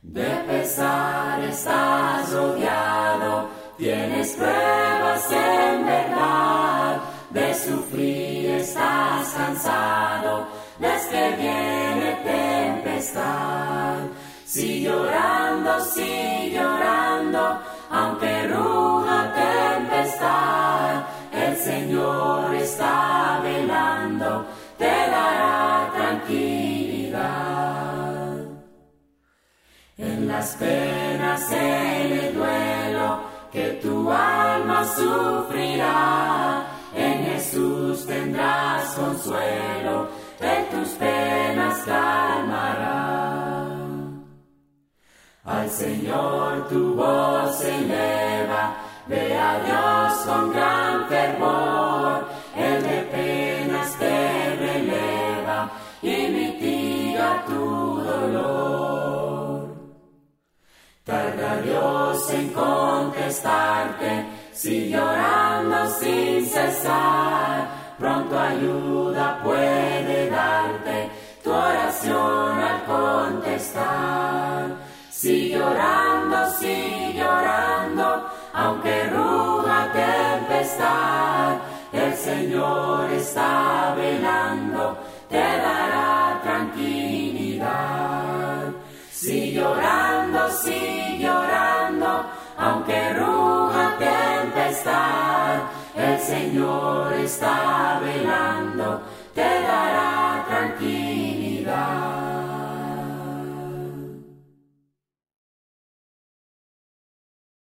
De pesar estás rodeado, tienes pruebas en verdad, de sufrir estás cansado, ves que viene tempestad. Sigue llorando, aunque ruja tempestad, el Señor está velando, te dará tranquilidad. En las penas, en el duelo, que tu alma sufrirá, en Jesús tendrás consuelo, Él tus penas calmará. Al Señor tu voz eleva, ve a Dios con gran fervor, Él de penas te releva y mitiga tu dolor. Tarda Dios en contestarte, sigue llorando sin cesar, pronto ayuda puede darte tu oración al contestar. Sigue llorando, aunque ruja tempestad, el Señor está velando, te dará tranquilidad. Sigue llorando, aunque ruja tempestad, el Señor está velando,